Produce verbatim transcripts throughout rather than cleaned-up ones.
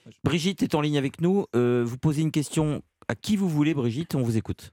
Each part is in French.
Brigitte est en ligne avec nous. Euh, vous posez une question à qui vous voulez, Brigitte, on vous écoute.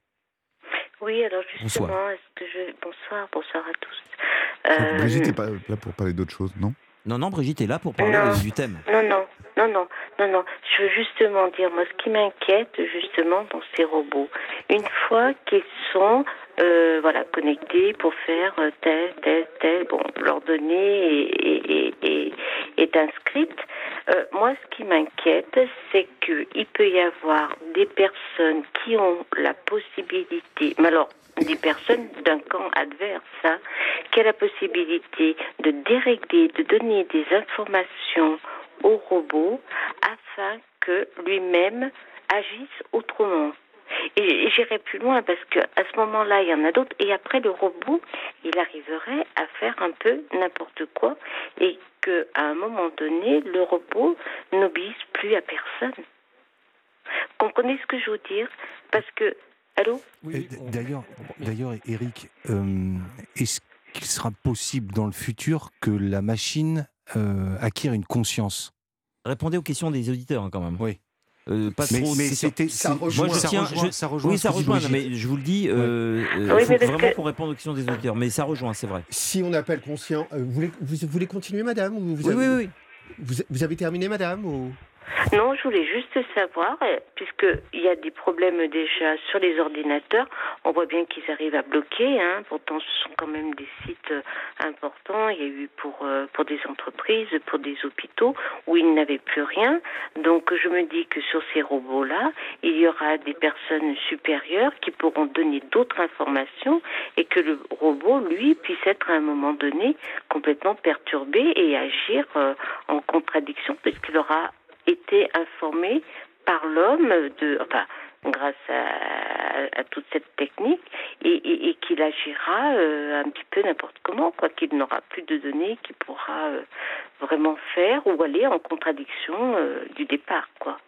Oui, alors justement, Bonsoir. est-ce que je... Bonsoir, bonsoir à tous. Je crois que Euh, Brigitte n'est pas là pour parler d'autre chose, non? Non, non, Brigitte est là pour parler non, de- du thème. non, non, non, non, non, non. Je veux justement dire, moi, ce qui m'inquiète, justement, dans ces robots, une fois qu'ils sont, euh, voilà, connectés pour faire euh, tel, tel, tel, bon, leur donnée est, est, est, est inscrite. Euh, moi, ce qui m'inquiète, c'est qu'il peut y avoir des personnes qui ont la possibilité, mais alors, des personnes d'un camp adverse, hein, qui a la possibilité de dérégler, de donner des informations au robot afin que lui-même agisse autrement. Et, et j'irai plus loin parce que à ce moment-là, il y en a d'autres. Et après, le robot, il arriverait à faire un peu n'importe quoi et qu'à un moment donné, le robot n'obéisse plus à personne. Comprenez ce que je veux dire? Parce que allô? Oui, d'ailleurs, d'ailleurs, Eric, euh, est-ce qu'il sera possible dans le futur que la machine euh, acquiert une conscience? Répondez aux questions des auditeurs, hein, quand même. Oui. Euh, pas Mais, trop. mais c'est- c'était, ça c'est- rejoint- Moi, je ça tiens. rejoint, je- ça rejoint Oui, ce ça que dit rejoint. non, Brigitte. mais je vous le dis, il euh, euh, Oui, faut mais parce vraiment que- qu'on réponde aux questions des auditeurs. Mais ça rejoint, c'est vrai. Si on appelle conscient, euh, vous, voulez, vous, vous voulez continuer, madame, ou vous Oui, avez, oui, oui. Vous, vous avez terminé, madame, ou... Non, je voulais juste savoir, euh, puisqu'il y a des problèmes déjà sur les ordinateurs, on voit bien qu'ils arrivent à bloquer, hein, pourtant ce sont quand même des sites euh, importants, il y a eu pour, euh, pour des entreprises, pour des hôpitaux, où ils n'avaient plus rien, donc je me dis que sur ces robots-là, il y aura des personnes supérieures qui pourront donner d'autres informations et que le robot, lui, puisse être à un moment donné complètement perturbé et agir euh, en contradiction, puisqu'il aura été informé par l'homme de, enfin, grâce à, à toute cette technique, et, et, et qu'il agira euh, un petit peu n'importe comment, quoi, qu'il n'aura plus de données, qu'il pourra euh, vraiment faire ou aller en contradiction euh, du départ, quoi.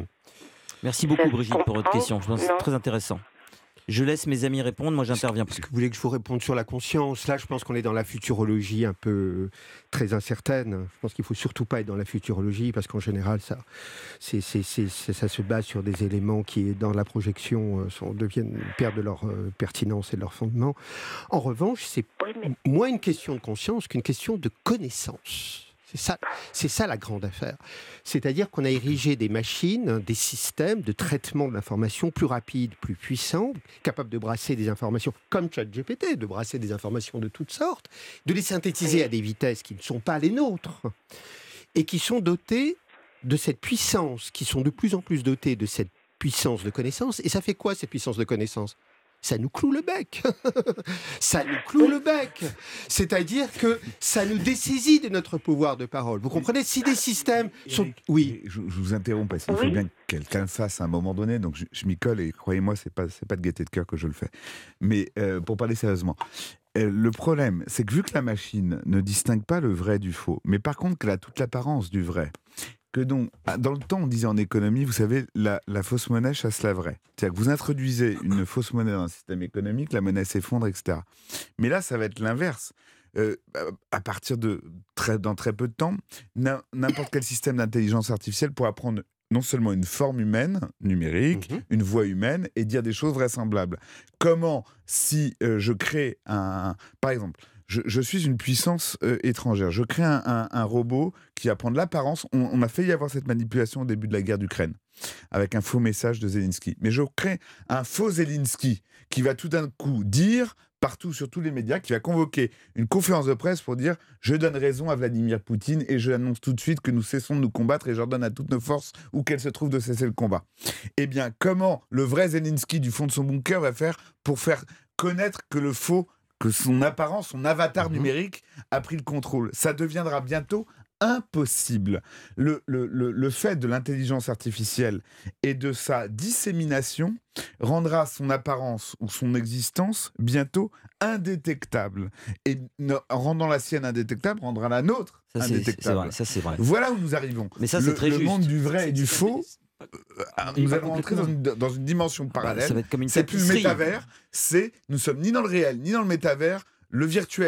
Merci beaucoup, Ça, Brigitte, pour votre comprends? question. Je pense que c'est Non. très intéressant. Je laisse mes amis répondre. Moi, j'interviens Est-ce plus. que vous voulez que je vous réponde sur la conscience? Là, je pense qu'on est dans la futurologie un peu euh, très incertaine. Je pense qu'il ne faut surtout pas être dans la futurologie parce qu'en général, ça, c'est, c'est, c'est, c'est- ça se base sur des éléments qui, dans la projection, euh, sont, deviennent, perdent de leur euh, pertinence et de leur fondement. En revanche, c'est Oui, mais moins une question de conscience qu'une question de connaissance. C'est ça, c'est ça la grande affaire. C'est-à-dire qu'on a érigé des machines, des systèmes de traitement de l'information plus rapides, plus puissants, capables de brasser des informations comme ChatGPT, de brasser des informations de toutes sortes, de les synthétiser à des vitesses qui ne sont pas les nôtres et qui sont dotés de cette puissance, qui sont de plus en plus dotés de cette puissance de connaissance. Et ça fait quoi, cette puissance de connaissance ? Ça nous cloue le bec. Ça nous cloue le bec. C'est-à-dire que ça nous dessaisit de notre pouvoir de parole. Vous comprenez? Si des systèmes sont... Oui. Je, je vous interromps parce qu'il Oui. faut bien que quelqu'un le fasse à un moment donné, donc je, je m'y colle et croyez-moi, c'est pas, c'est pas de gaieté de cœur que je le fais. Mais euh, pour parler sérieusement, euh, le problème, c'est que vu que la machine ne distingue pas le vrai du faux, mais par contre qu'elle a toute l'apparence du vrai, que donc, ah, dans le temps, on disait en économie, vous savez, la, la fausse monnaie chasse la vraie. C'est-à-dire que vous introduisez une fausse monnaie dans un système économique, la monnaie s'effondre, et cetera. Mais là, ça va être l'inverse. Euh, à partir de très, dans très peu de temps, n'im- n'importe quel système d'intelligence artificielle pourra prendre non seulement une forme humaine, numérique, Mhm. une voix humaine, et dire des choses vraisemblables. Comment, si euh, je crée un... Par exemple, je, je suis une puissance euh, étrangère, je crée un, un- un robot qui va prendre l'apparence... On, on a failli avoir cette manipulation au début de la guerre d'Ukraine, avec un faux message de Zelensky. Mais je crée un faux Zelensky qui va tout d'un coup dire... partout sur tous les médias, qui va convoquer une conférence de presse pour dire « Je donne raison à Vladimir Poutine et je annonce tout de suite que nous cessons de nous combattre et j'ordonne à toutes nos forces, où qu'elles se trouvent, de cesser le combat. » Eh bien, comment le vrai Zelensky du fond de son bunker va faire pour faire connaître que le faux, que son apparence, son avatar Mhm. numérique a pris le contrôle? Ça deviendra bientôt impossible. Le, le, le, le fait de l'intelligence artificielle et de sa dissémination rendra son apparence ou son existence bientôt indétectable. Et ne- en rendant la sienne indétectable, rendra la nôtre Ça, c'est, c'est indétectable. vrai. Ça, c'est vrai. Voilà où nous arrivons. Mais ça, le, c'est très le juste. monde du vrai et du faux, euh, Il nous va allons entrer dans une, dans une dimension Bah, parallèle. ça va être comme une C'est plus le tapisserie. métavers, c'est nous sommes ni dans le réel ni dans le métavers. Le virtuel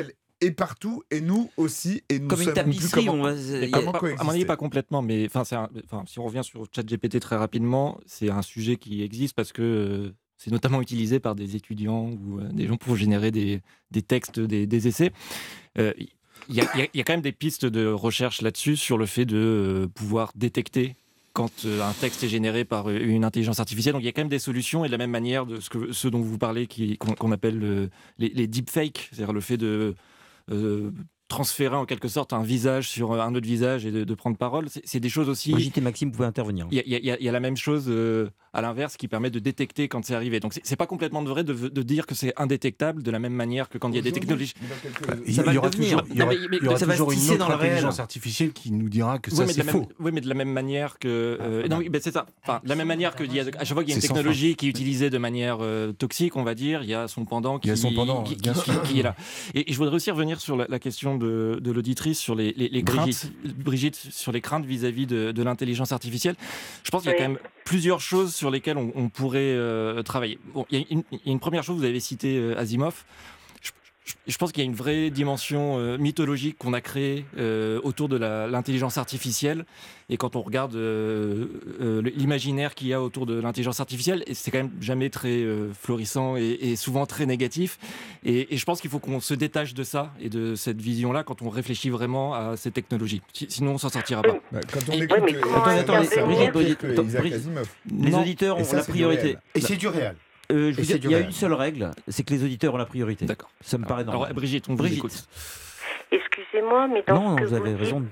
et partout, et nous aussi, et nous Comme une savons plus tapisserie, comment, on va- Mais y pas- a- comment pas- à mon avis, coexister. pas complètement, mais enfin, c'est un- enfin, si on revient sur ChatGPT très rapidement, c'est un sujet qui existe parce que euh, c'est notamment utilisé par des étudiants ou euh, des gens pour générer des, des textes, des, des essais. Euh, Il y, a- il y a- il y a quand même des pistes de recherche là-dessus sur le fait de euh, pouvoir détecter quand euh, un texte est généré par euh, une intelligence artificielle. Donc il y a quand même des solutions, et de la même manière de ce, que, ce dont vous parlez, qui, qu'on, qu'on appelle euh, les, les deepfakes, c'est-à-dire le fait de euh, transférer en quelque sorte un visage sur un autre visage et de, de prendre parole. C'est, c'est des choses aussi... Brigitte et Maxime pouvaient intervenir. Il y, a- il y a- il y a la même chose euh, à l'inverse qui permet de détecter quand c'est arrivé. Donc c'est, c'est pas complètement vrai de, de dire que c'est indétectable de la même manière que quand il y a des technologies. Il Ça va y le aura devenir. toujours, il y aura, Non, mais- mais il y aura ça va toujours se une tisser autre dans le réel. intelligence artificielle qui nous dira que Oui, ça mais, de c'est la même, faux. oui, mais de la même manière que. euh, non, oui, ben, c'est ça. Enfin, de la même manière que il y a, à chaque fois qu'il y a une C'est sans technologie qui est utilisée de manière euh, toxique, on va dire, il y a son pendant qui, Il y a son pendant, qui, bien qui- sûr. qui est là. Et, et je voudrais aussi revenir sur la, la question de, de l'auditrice, sur les, les, les craintes, Brigitte. Brigitte, sur les craintes vis-à-vis de, de l'intelligence artificielle. Je pense qu'il y a Oui. quand même plusieurs choses sur lesquelles on, on pourrait euh, travailler. Bon, il y a une, il y a une première chose, vous avez cité euh, Asimov. Je, je- je pense qu'il y a une vraie dimension euh, mythologique qu'on a créée euh, autour de la- l'intelligence artificielle. Et quand on regarde euh, euh, l'imaginaire qu'il y a autour de l'intelligence artificielle, et c'est quand même jamais très euh, florissant et, et souvent très négatif. Et, et je pense qu'il faut qu'on se détache de ça et de cette vision-là quand on réfléchit vraiment à ces technologies. Si- Sinon, on s'en sortira pas. Bah, quand on Et- écoute, mais euh, comment Attendez, attendez, ça, Brigitte, on Brigitte, que attends, Isaac Brigitte. Asimov. Les Non. auditeurs Et ont ça, la c'est du priorité. réel. Et c'est du réel. Euh, je Et veux c'est dire, du il y a réel. une seule règle, c'est que les auditeurs ont la priorité. D'accord. Ça me paraît Alors, normal. Brigitte, on vous Brigitte. écoute. Excusez-moi, mais dans Non, ce que vous avez dites, raison.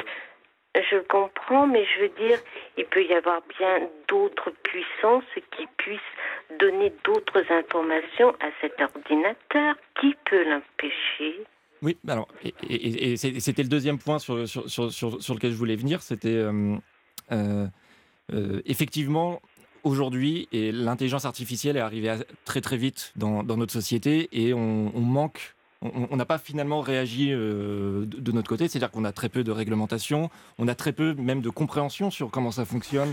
je comprends, mais je veux dire, il peut y avoir bien d'autres puissances qui puissent donner d'autres informations à cet ordinateur. Qui peut l'empêcher? Oui, alors, et, et- et c'est- c'était le deuxième point sur, sur, sur, sur, sur lequel je voulais venir, c'était euh, euh, euh, effectivement, aujourd'hui, et l'intelligence artificielle est arrivée à- très très vite dans, dans notre société, et on, on manque, on on n'a pas finalement réagi euh, de, de notre côté, c'est-à-dire qu'on a très peu de réglementation, on a très peu même de compréhension sur comment ça fonctionne,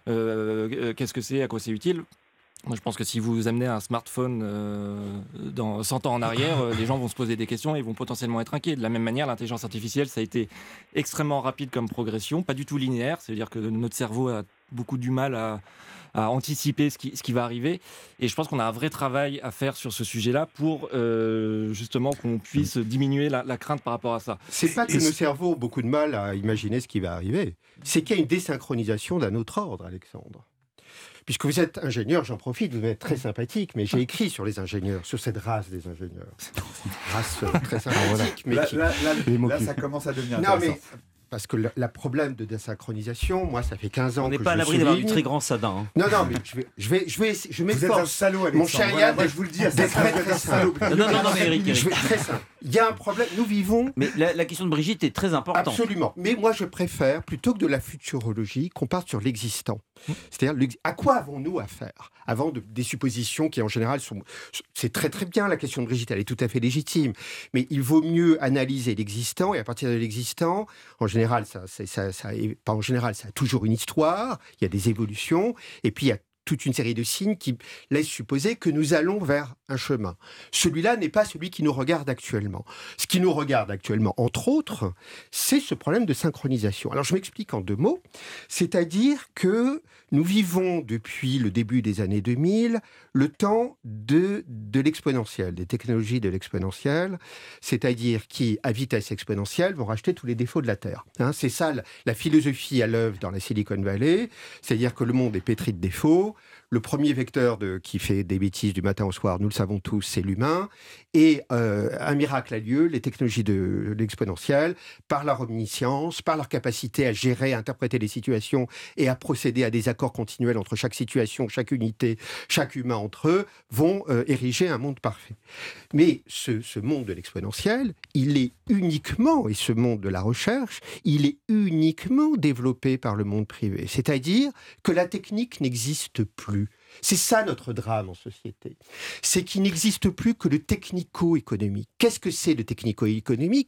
euh, euh, qu'est-ce que c'est, à quoi c'est utile. Moi, je pense que si vous amenez un smartphone euh, dans cent ans en arrière, euh, les gens vont se poser des questions et vont potentiellement être inquiets. De la même manière, l'intelligence artificielle, ça a été extrêmement rapide comme progression, pas du tout linéaire. C'est-à-dire que notre cerveau a beaucoup du mal à, à anticiper ce qui, ce qui va arriver. Et je pense qu'on a un vrai travail à faire sur ce sujet-là pour euh, justement qu'on puisse diminuer la, la crainte par rapport à ça. C'est pas que Et nos c'est- cerveaux ont beaucoup de mal à imaginer ce qui va arriver. C'est qu'il y a une désynchronisation d'un autre ordre, Alexandre. Puisque vous êtes ingénieur, j'en profite, vous êtes très sympathique, mais j'ai écrit sur les ingénieurs, sur cette race des ingénieurs. Race euh, très sympathique, mais Là, qui- là, là, Les mots là, qui- ça commence à devenir Non, intéressant. mais parce que le la problème de désynchronisation, moi, ça fait quinze ans On n'est que pas à je l'abri le d'avoir du souligne. très grand sadin. hein. Non, non, mais je vais, je vais, je vais, je Vous êtes un m'efforce. salaud, Alexandre. Mon cher Voilà, Yann, moi, je vous le dis, ça, d'être ça, très, vous êtes très un salaud. Non, non, non, non, mais Eric, Je vais Eric. très simple. Il y a un problème. Nous vivons Mais la, la question de Brigitte est très importante. absolument. Mais moi, je préfère plutôt que de la futurologie qu'on parte sur l'existant. C'est-à-dire, l'ex- à quoi avons-nous affaire avant de, des suppositions qui, en général, sont. C'est très très bien la question de Brigitte. Elle est tout à fait légitime. Mais il vaut mieux analyser l'existant et à partir de l'existant, en général, ça, c'est- ça, ça, est- pas en général, ça a toujours une histoire. Il y a des évolutions et puis il y a toute une série de signes qui laissent supposer que nous allons vers un chemin. Celui-là n'est pas celui qui nous regarde actuellement. Ce qui nous regarde actuellement, entre autres, c'est ce problème de synchronisation. Alors je m'explique en deux mots, c'est-à-dire que nous vivons depuis le début des années deux mille le temps de, de l'exponentiel, des technologies de l'exponentiel, c'est-à-dire qui, à vitesse exponentielle, vont racheter tous les défauts de la Terre. Hein, c'est ça la, la philosophie à l'œuvre dans la Silicon Valley, c'est-à-dire que le monde est pétri de défauts. Le premier vecteur de, qui fait des bêtises du matin au soir, nous le savons tous, c'est l'humain. Et euh, un miracle a lieu, les technologies de l'exponentielle, par leur omniscience, par leur capacité à gérer, à interpréter les situations et à procéder à des accords continuels entre chaque situation, chaque unité, chaque humain entre eux, vont euh, ériger un monde parfait. Mais ce, ce monde de l'exponentiel, il est uniquement, et ce monde de la recherche, il est uniquement développé par le monde privé. C'est-à-dire que la technique n'existe plus. C'est ça notre drame en société. C'est qu'il n'existe plus que le technico-économique. Qu'est-ce que c'est le technico-économique ?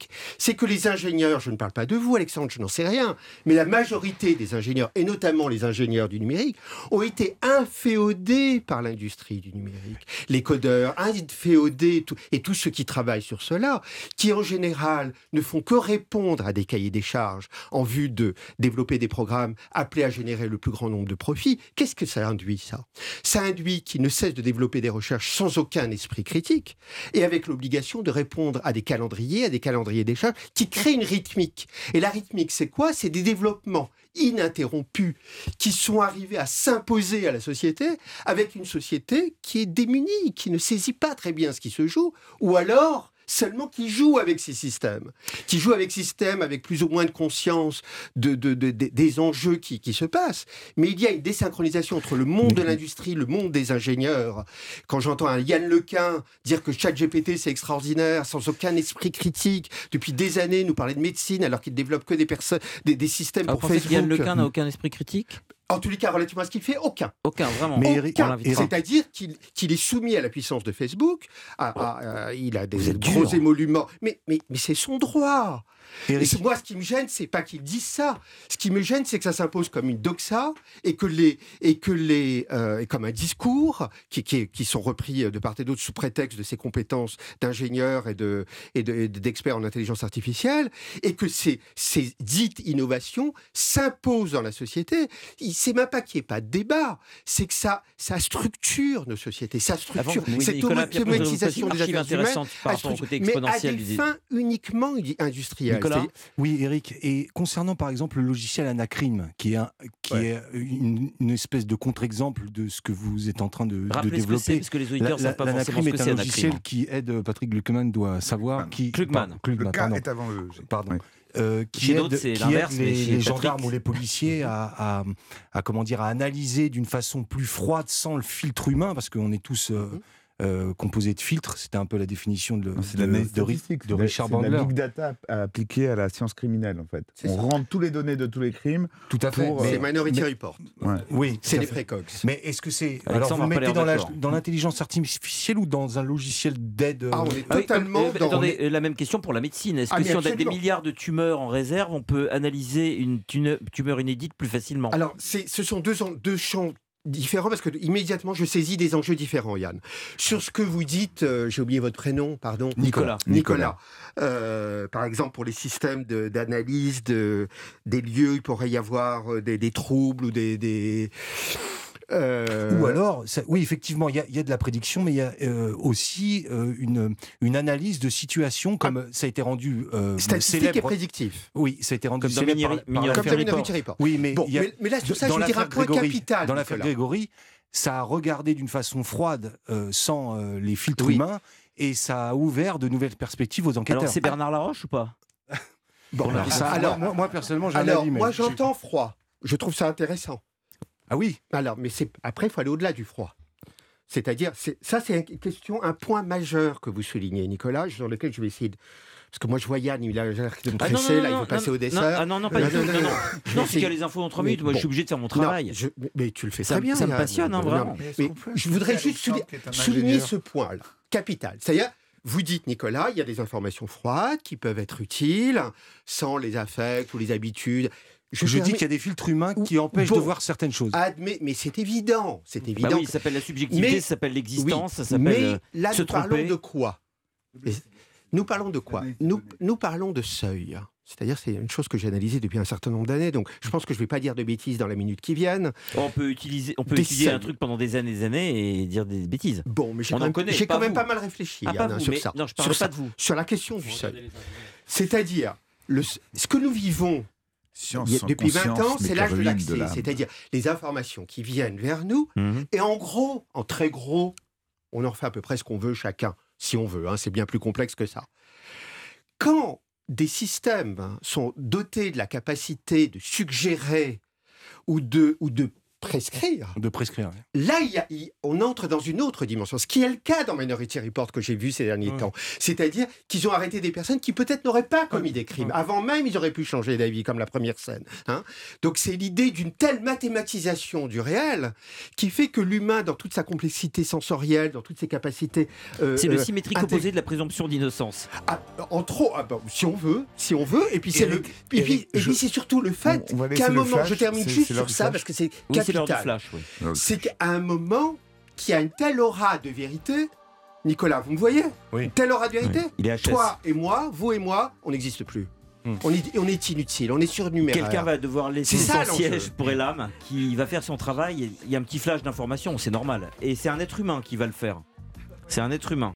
C'est que les ingénieurs, je ne parle pas de vous Alexandre, je n'en sais rien, mais la majorité des ingénieurs, et notamment les ingénieurs du numérique, ont été inféodés par l'industrie du numérique. Les codeurs, inféodés, tout, et tous ceux qui travaillent sur cela, qui en général ne font que répondre à des cahiers des charges en vue de développer des programmes appelés à générer le plus grand nombre de profits. Qu'est-ce que ça induit, ça ? Ça induit qu'ils ne cessent de développer des recherches sans aucun esprit critique et avec l'obligation de répondre à des calendriers, à des calendriers des charges qui créent une rythmique. Et la rythmique, c'est quoi ? C'est des développements ininterrompus qui sont arrivés à s'imposer à la société avec une société qui est démunie, qui ne saisit pas très bien ce qui se joue, ou alors seulement qui joue avec ces systèmes, qui joue avec ces systèmes avec plus ou moins de conscience de, de, de, de, des enjeux qui, qui se passent. Mais il y a une désynchronisation entre le monde de l'industrie, le monde des ingénieurs. Quand j'entends un Yann Lequin dire que ChatGPT c'est extraordinaire, sans aucun esprit critique, depuis des années nous parler de médecine alors qu'il développe que des, personnes, des, des systèmes Alors, pour vous pensez Facebook. que Yann Lequin n'a aucun esprit critique ? En tous les cas, relativement à ce qu'il fait, aucun. Aucun, vraiment. Mais Aucun. Eric, C'est-à-dire qu'il, qu'il est soumis à la puissance de Facebook. À, à, à, il a Vous des êtes gros dur. émoluments. Mais, mais, mais c'est son droit. Eric, Et c'est- moi, ce qui me gêne, c'est pas qu'il dise ça. Ce qui me gêne, c'est que ça s'impose comme une doxa et que les et que les euh, et comme un discours qui, qui, qui sont repris de part et d'autre sous prétexte de ses compétences d'ingénieur et de et, de, et d'expert en intelligence artificielle, et que ces ces dites innovations s'imposent dans la société. Il- C'est même pas qu'il n'y ait pas de débat, c'est que ça ça structure nos sociétés, ça Avant, structure oui, cette Nicolas, puis après, vous avez une automatisation des archive affaires humaines, intéressante par à rapport au structure- côté mais à exponentiel des du fins uniquement industrielles. Nicolas C'est-à-dire- oui, Eric. Et concernant par exemple le logiciel Anacrim, qui est, un- qui Ouais. est une, une espèce de contre-exemple de ce que vous êtes en train de, de Rappelez ce que c'est, développer. parce que les auditeurs ne La- savent pas la- forcément L'Anacrim ce que est c'est un Anacrim. logiciel qui aide, Patrick Gluckman doit savoir, qui, Klugman. pardon, Klugman, Le K pardon. est avant le G. Pardon. Ouais. Euh, qui Chez aide, d'autres, c'est qui l'inverse, aide mais les, chez les Patrick, gendarmes ou c'est- les policiers à, à, à, comment dire, à analyser d'une façon plus froide, sans le filtre humain, parce qu'on est tous euh, euh, composés de filtres. C'était un peu la définition de, Non, c'est de, de l'analyse de, Ri- statistique, de c'est de la- Richard c'est de Bandler. la big data appliquée à la science criminelle, en fait. C'est On ça. rentre tous les données de tous les crimes. Tout à fait. Pour, Mais- C'est Minority mais- Report. Ouais. oui, C'est tout à les fait. précox. Mais est-ce que c'est Alexandre alors vous n'a pas mettez l'air dans la- d'accord. dans l'intelligence artificielle ou dans un logiciel d'aide euh, Ah, on est Ah oui, totalement euh, dans... attendez, euh, la même question pour la médecine. Est-ce Ah, que mais si on a des absolument. milliards de tumeurs en réserve, on peut analyser une tune- tumeur inédite plus facilement ? Alors, c'est, ce sont deux, en- deux champs différents parce que immédiatement je saisis des enjeux différents, Yann. Sur ce que vous dites, euh, j'ai oublié votre prénom, pardon. Nicolas. Nicolas. Euh, par exemple, pour les systèmes de- d'analyse de, des lieux, il pourrait y avoir euh, des, des troubles ou des... des euh, Ou alors, ça- oui, effectivement, il y, a- il y a de la prédiction, mais il y a euh, aussi euh, une, une analyse de situation, comme ça a été rendu euh, statistique et célèbre. prédictif. Oui, ça a été rendu Comme dans célèbre Minori- par, par Minority Comme l'affaire- dans Minority Report. Oui, mais, Bon, il y a- mais, mais là, sur ça, dans je veux dire un l'affaire point Grégory- capital. Dans l'affaire Nicolas. Grégory, ça a regardé d'une façon froide, euh, sans euh, les filtres Oui. humains, et ça a ouvert de nouvelles perspectives aux enquêteurs. Alors c'est Bernard Laroche ou pas ? Bon, Alors, ça, alors, moi, moi, personnellement, j'ai un alors, avis, mais- moi, j'entends froid. Je trouve ça intéressant. Ah oui. Alors, mais c'est après, il faut aller au-delà du froid. C'est-à-dire, c'est, ça, c'est une question, un point majeur que vous soulignez, Nicolas, sur lequel je vais essayer de... Parce que moi, je vois Yann, il a l'air de me Ah, presser, là, il veut passer non, au dessert. Non, ah, non, non, pas Non, du tout. non, Non, non, non. non. Non, Je c'est vais qu'il y a essayer- les infos en trois minutes. Moi, Bon. je suis obligé de faire mon Non, travail. je- mais tu le fais Ça très me- bien. ça me Yann. passionne, hein, Non, vraiment. mais je voudrais juste souligner, souligner ce point-là, capital. C'est-à-dire, vous dites, Nicolas, il y a des informations froides qui peuvent être utiles, sans les affects ou les habitudes. Je, dis permets- qu'il y a des filtres humains Ou- qui empêchent bon. de voir certaines choses. Admet, mais c'est évident, c'est évident. Bah oui, ça s'appelle la subjectivité, Mais- ça s'appelle l'existence, Oui, ça s'appelle mais euh, là, se nous parlons tromper. de quoi Et- Nous parlons de quoi nous, nous parlons de seuil. C'est-à-dire, c'est une chose que j'ai analysée depuis un certain nombre d'années, donc je pense que je ne vais pas dire de bêtises dans la minute qui vienne. On peut utiliser, on peut Des étudier un seuils. truc pendant des années, des années et dire des bêtises. Bon, mais j'ai On quand en même, connaît, j'ai pas quand même vous. pas mal réfléchi Ah, pas Yann, vous, sur mais ça. non, je sur, parle ça, pas de vous. sur la question du seuil. C'est-à-dire, le, ce que nous vivons Science il y a- sans depuis vingt conscience, ans, c'est mais l'âge de Caroline l'accès. l'âme. C'est-à-dire les informations qui viennent vers nous, Mhm. et en gros, en très gros, on en fait à peu près ce qu'on veut chacun, si on veut. Hein, c'est bien plus complexe que ça. Quand des systèmes sont dotés de la capacité de suggérer ou de, ou de prescrire. De prescrire. Oui. Là, il y a, il, on entre dans une autre dimension, ce qui est le cas dans Minority Report que j'ai vu ces derniers Ouais. temps. C'est-à-dire qu'ils ont arrêté des personnes qui peut-être n'auraient pas commis des crimes. Ouais. Avant même, ils auraient pu changer d'avis, comme la première scène. Hein. Donc c'est l'idée d'une telle mathématisation du réel qui fait que l'humain, dans toute sa complexité sensorielle, dans toutes ses capacités... euh, C'est le euh, symétrique intég- opposé de la présomption d'innocence. Ah, en trop, ah, bon, si on veut, si on veut, et puis c'est le, Eric, et puis, Eric, et je- puis c'est surtout le fait On- on va laisser qu'à un le moment, flash, je termine c'est- juste c'est l'heure sur du ça flash. parce que c'est Oui, c'est l'heure du capital. flash. Oui. C'est qu'à un moment qui a une telle aura de vérité, Nicolas, vous me voyez, Oui. une telle aura de vérité. Oui, il est H S. Toi et moi, vous et moi, on n'existe plus. Hmm. On, est, on est inutile, on est surnuméraire. Quelqu'un va devoir laisser C'est ça, son l'enjeu. siège pour Elam, qui va faire son travail. Il y a un petit flash d'information, c'est normal. Et c'est un être humain qui va le faire. C'est un être humain.